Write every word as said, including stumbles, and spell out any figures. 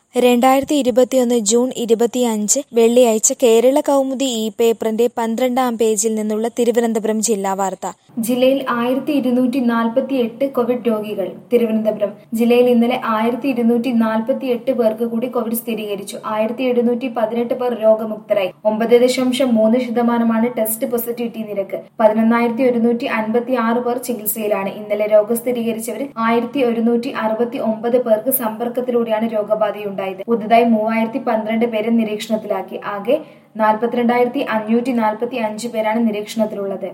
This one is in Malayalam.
രണ്ടായിരത്തി ഇരുപത്തിയൊന്ന് ജൂൺ ഇരുപത്തിയഞ്ച് വെള്ളിയാഴ്ച കേരള കൗമുദി ഈ പേപ്പറിന്റെ പന്ത്രണ്ടാം പേജിൽ നിന്നുള്ള തിരുവനന്തപുരം ജില്ലാ വാർത്ത. ജില്ലയിൽ ആയിരത്തി ഇരുന്നൂറ്റി നാൽപ്പത്തി എട്ട് കോവിഡ് രോഗികൾ. തിരുവനന്തപുരം ജില്ലയിൽ ഇന്നലെ ആയിരത്തി ഇരുന്നൂറ്റി നാൽപ്പത്തി എട്ട് പേർക്ക് കൂടി കോവിഡ് സ്ഥിരീകരിച്ചു. ആയിരത്തി എഴുന്നൂറ്റി പതിനെട്ട് പേർ രോഗമുക്തരായി. ഒമ്പത് ദശാംശം മൂന്ന് ശതമാനമാണ് ടെസ്റ്റ് പോസിറ്റിവിറ്റി നിരക്ക്. പതിനൊന്നായിരത്തി ഒരുന്നൂറ്റി അൻപത്തി ആറ് പേർ ചികിത്സയിലാണ്. ഇന്നലെ രോഗം സ്ഥിരീകരിച്ചവരിൽ ആയിരത്തി ഒരുന്നൂറ്റി അറുപത്തി ഒമ്പത് പേർക്ക് സമ്പർക്കത്തിലൂടെയാണ് രോഗബാധയുണ്ടായത്. പുതുതായി മൂവായിരത്തി പന്ത്രണ്ട് പേരെ നിരീക്ഷണത്തിലാക്കി. ആകെ നാൽപ്പത്തിരണ്ടായിരത്തി അഞ്ഞൂറ്റി നാൽപ്പത്തി അഞ്ച് പേരാണ് നിരീക്ഷണത്തിലുള്ളത്.